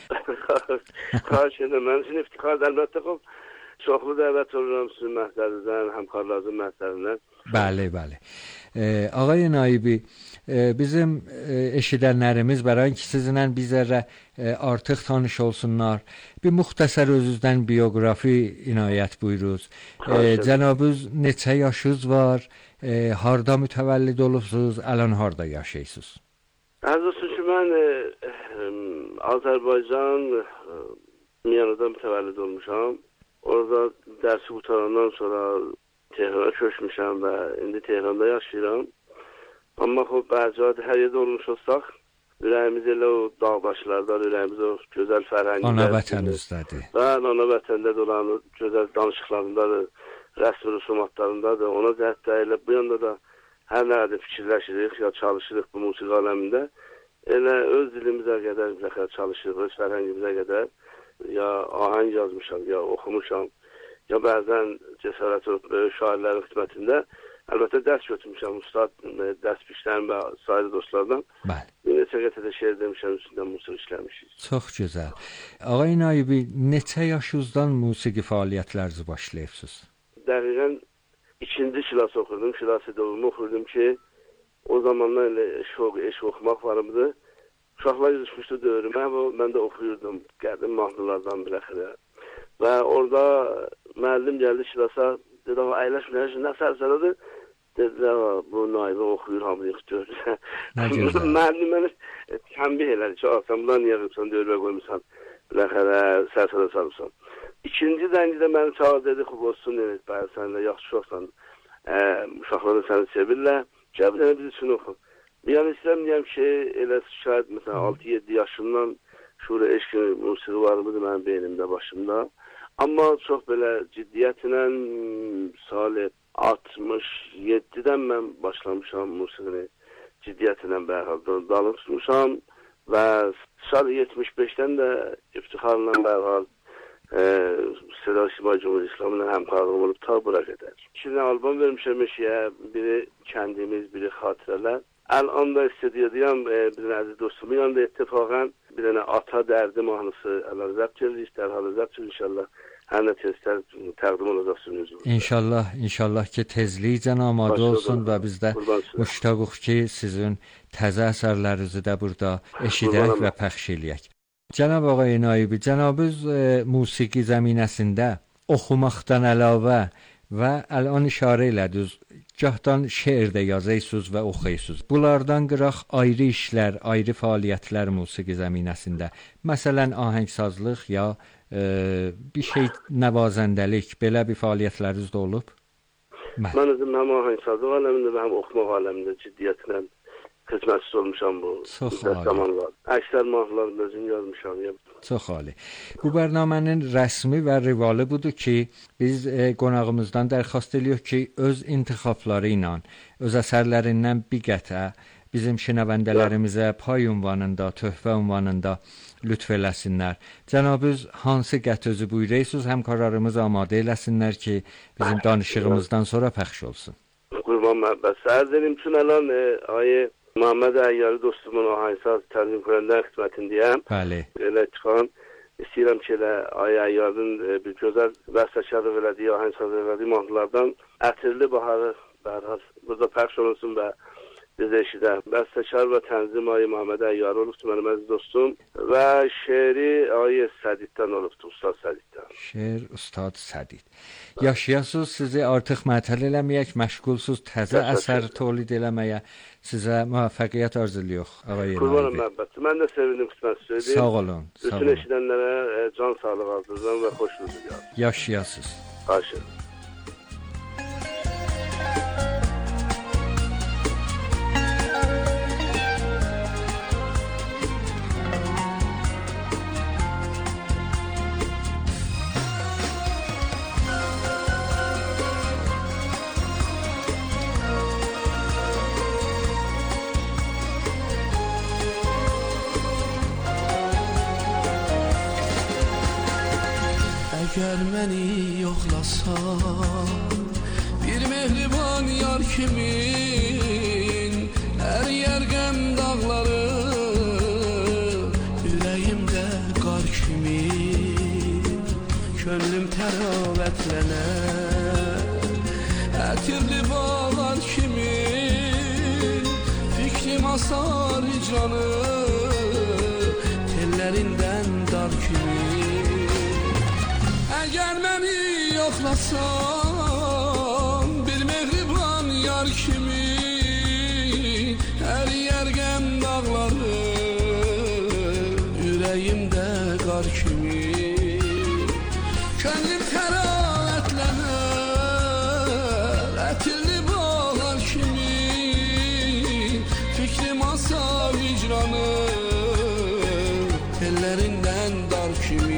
Xahiş edirəm, mənim üçün iftixar əlbəttə xub. Çoxlu dəvət olurum sizin məhdərinizdən, həmkarlarınızın məhdərindən. Bəli, bəli. E, Ağay Naibi, e, bizim e, eşidənlərimiz bəran ki, sizinlə bizlərə e, artıq tanış olsunlar. Bir müxtəsər özünüzdən bioqrafi inayət buyuruz. E, Cənabınız neçə yaşınız var? E, harda mütəvəllid olubsunuz? Əlan harda yaşayırsınız? Əziz olsun ki, mən e, e, Azərbaycan e, Miyanada mütəvəllid olmuşam. Orada dərsi qutarandan sonra Tehrana köçmüşəm və indi Tehranda yaşayıram. Amma xub bəzi hər yerdə olmuş olsaq, ürəyimiz elə o dağ başlarda, ürəyimiz o gözəl fərhəngdə. Ana vətənizdədir. Və ana vətəndə olan gözəl danışıqlarındadır, rəsm rüsumatlarındadır. Ona cəhətdə elə bu yanda da hər nədə fikirləşirik ya çalışırıq bu musiqi aləmində. Elə öz dilimizə qədər bizə çalışırıq, öz fərhəngimizə qədər. Ya ahəng yazmışam, ya oxumuşam, ya bəzən cəsarət böyük şairlərin xidmətində əlbəttə dərs götürmüşəm, ustad, dərs işlərim və sair dostlardan. Bəli. Bir neçə qətidə şeir demişəm, üstündə musiqi işləmişik. Çox gözəl. Ağay Naibi, neçə yaşınızdan musiqi fəaliyyətlərinizi başlayırsınız? Dəqiqən ikinci kilas oxurdum, kilas edovumu oxurdum ki, o zamanlar elə eşq, eşq oxumaq varımdı. Uşaqlar yüzüşmüşdü dövrümə və mən də oxuyurdum, gəldim mahnılardan biləxirə. Və orada müəllim gəldi kilasa, dedi, əyləşməyək, nə sərsəradır? Dedi, bu Naibi oxuyur, hamı yıxdır. Müəllim mənə tənbih elədi ki, sən bundan niyə qıbsan, dövrə qoymuşsan, biləxirə, sərsəra sarıbsan. İkinci dəngidə məni çağır, dedi, xub olsun, bəli, sən də yaxşı olsan, uşaqlar da səni sevirlər, gəl bir dənə biz üçün oxu. Yəni istəyirəm deyəm ki, elə şayad məsələn altı yeddi yaşımdan şuur eşq musiqi varımıdır mənim beynimdə, başımda. Amma çox belə ciddiyyətlə saat altmış yeddidən mən başlamışam musiqini ciddiyyətlə bərhal dalıb tutmuşam və saat yetmiş beşdən də iftixarla bərhal Seda Sibay Cumhuriyet İslam'la həmkarlığım olub ta bura qədər. İki dənə albom vermişəm eşiyə, biri kəndimiz, biri xatirələr. Əl-an da istədiyədiyəm, bir dənə əziz dostumun yanında ettifaqən bir dənə Ata Dərdi mahnısı ələr zəbt edirik, dərhalı zəbt edirik inşallah. Hər nə tezlər təqdim olacaqsınız. İnşallah, inşallah ki tezlikcə amadə olsun və biz də müştaqıq ki sizin təzə əsərlərinizi də burada eşidək və pəxş eləyək. Cənab Ağay Naibi, cənabınız e, musiqi zəminəsində oxumaqdan əlavə və əlan işarə elədiniz Gahdan şeir də yazırsınız və oxuyursunuz. Bunlardan qıraq ayrı işlər, ayrı fəaliyyətlər musiqi zəminəsində. Məsələn, ahəngsazlıq ya e, bir şey nəvazəndəlik, belə bir fəaliyyətləriniz də olub? Mən özüm həm ahəngsazlıq aləmində və həm oxumaq aləmində ciddiyyətlə xidmətçisi olmuşam bu zamanlar. Əksər mahnılarımı özüm yazmışam. Çox ali. Bu bərnamənin rəsmi və rivalı budur ki, biz e, qonağımızdan dərxast edirik ki, öz intixabları ilə, öz əsərlərindən bir qətə bizim şinəvəndələrimizə pay ünvanında, töhfə ünvanında lütf eləsinlər. Cənabınız hansı qətözü buyuruyorsunuz, həmkarlarımız amadə eləsinlər ki, bizim danışığımızdan sonra pəxş olsun. Qurban məhbəs. Ərz edim üçün əlan e, ayı Muhammed Əyyarı dostumun ahəngsaz təzmin kurəndən xidmətindəyəm. Bəli. Elə çıxan istəyirəm ki, elə Ay Əyyarın e, bir gözəl bəstəkarlıq elədiyi, ahəngsaz elədiyi mahnılardan Ətirli Baharı bərhas burada pəxş olunsun və biz eşidəm. Bəstəkar və tənzim Ay Muhammed Əyyarı olubdur mənim əziz dostum və şeiri Ay Sədiddən olubdur, Ustad Sədiddən. Şeir Ustad Sədid. Yaşayasınız, sizi artıq mətəl eləməyək, məşğulsuz təzə əsər tolid eləməyə. Sizə müvəffəqiyyət arzulayıq, ağay Nayibi. Qurbanım məhbətti. Mən də sevindim qismət söyləyim. Sağ olun. Bütün eşidənlərə e, can sağlığı arzulayıram və xoşunuz diliyorum. Yaşayasınız. Xahiş edirəm. Əgər məni yoxlasan, bir mehriban yar kimin, əriyər qəm dağları, ürəyimdə qar kimi, könlüm təravətlənər, ətirli bağlar kimi, fikrim asar hicranı, tellərindən dar kimi. Əgər məni yoxlasan, bir mehriban yar kimi, əriyər qəm dağları, ürəyimdə qar kimi, könlüm təravətlənər, ətirli bağlar kimi, fikrim asar vicranı, tellərindən dar kimi.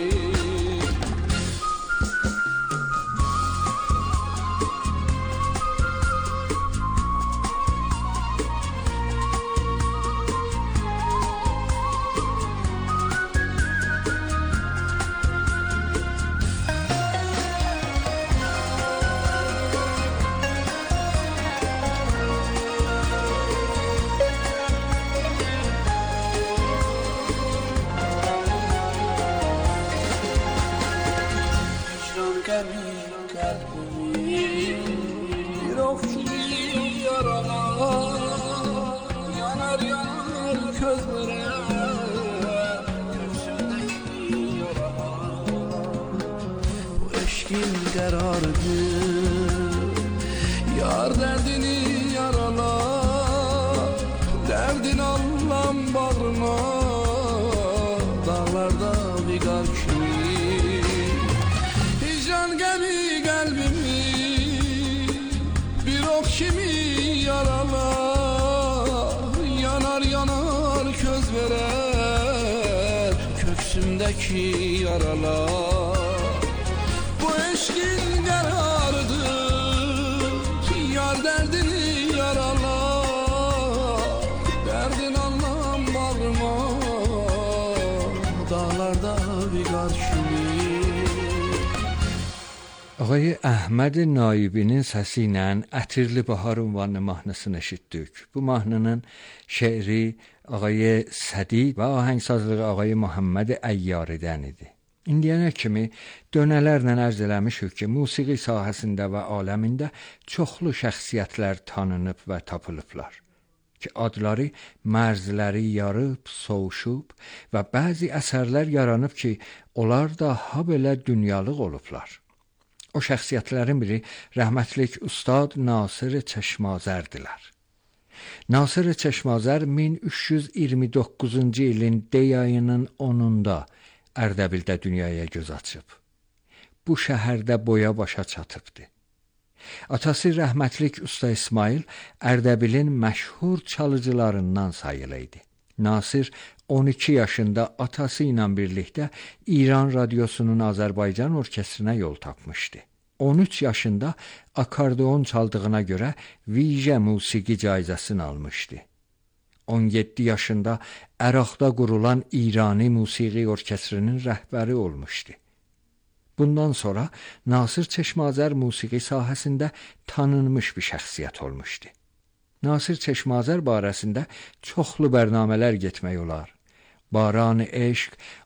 Qərardı, yar dərdini yarala, dərdin Allah'ın bağrına, dağlarda bir qar kimi, hicran qəmi qəlbimi, bir ox kimi yarala, yanar yanar köz verər, köksümdəki yaralar. Bu eşkin qərardır, yar dərdini yarala, dərdin anlam bağrıma, dağlarda bir qar kimi. Ağay Əhməd Nayibinin səsi ilə Ətirli Bahar ünvanlı mahnısını eşitdik. Bu mahnının şeiri ağay Sədid və ahəngsazlığı ağay Muhammed Əyyaridən idi. İndiyənə kimi dönələrlə ərz eləmişik ki, musiqi sahəsində və aləmində çoxlu şəxsiyyətlər tanınıb və tapılıblar ki, adları mərzləri yarıb, soğuşub və bəzi əsərlər yaranıb ki, onlar da ha belə dünyalıq olublar. O şəxsiyyətlərin biri rəhmətlik Ustad Nasır Çeşmazərdilər. Nasır Çeşmazər min üç yüz iyirmi doqquzuncu ilin dey ayının onunda Ərdəbildə dünyaya göz açıb. Bu şəhərdə boya başa çatıbdı. Atası rəhmətlik Usta İsmail Ərdəbilin məşhur çalıcılarından sayılırdı. Nasir on iki yaşında atası ilə birlikdə İran radiosunun Azərbaycan orkestrinə yol tapmışdı. on üç yaşında akordeon çaldığına görə Vijə musiqi caizəsini almışdı. on yeddi yaşında Əraqda qurulan İrani musiqi orkestrinin rəhbəri olmuşdu. Bundan sonra Nasır Çeşmazər musiqi sahəsində tanınmış bir şəxsiyyət olmuşdu. Nasır Çeşmazər barəsində çoxlu bərnamələr getmək olar. Baran Eşq